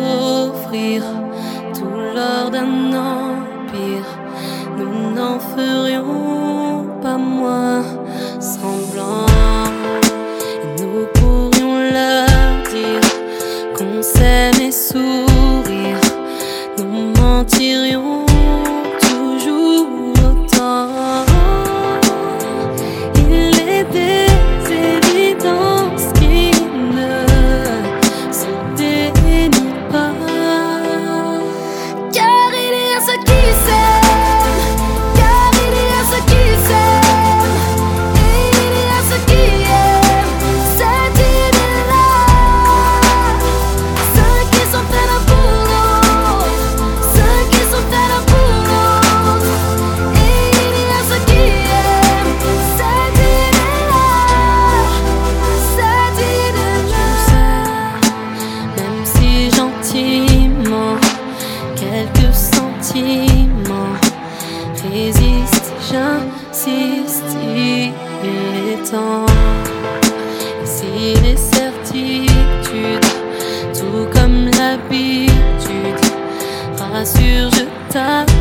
offrir tout l'or d'un empire. Nous n'en ferions pas moins semblant. Et nous pourrions leur dire qu'on s'aime et sourire. Nous mentirions toujours autant. Il est des évidences qui ne se dénudent pas. Car il y a ceux qui s'aiment, car il y a ceux qui s'aiment, et il y a ceux qui aiment cette idée-là. Ceux qui sont faits l'un pour l'autre, ceux qui sont faits l'un pour l'autre, et il y a ceux qui aiment cette idée-là, cette idée-là. Même si gentiment quelques sentiments résistent, j'insiste, il est temps. Et si les certitudes, tout comme l'habitude, rassure, je t'assure